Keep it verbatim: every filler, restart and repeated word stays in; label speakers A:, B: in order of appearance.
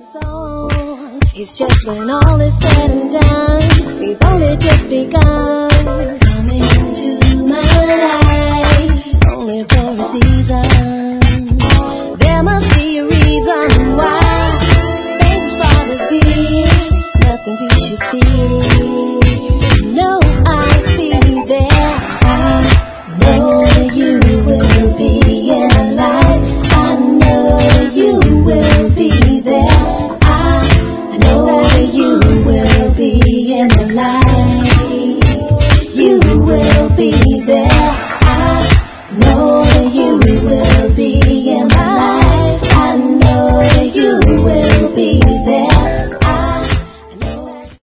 A: song. It's just when all is said and done, we've only just begun. Coming into my life, only for a season. There must be a reason why things bother me. Nothing to should see. No, I'll be there. I know you will be in my life. I know you will be there. I know you will be in my life. You will be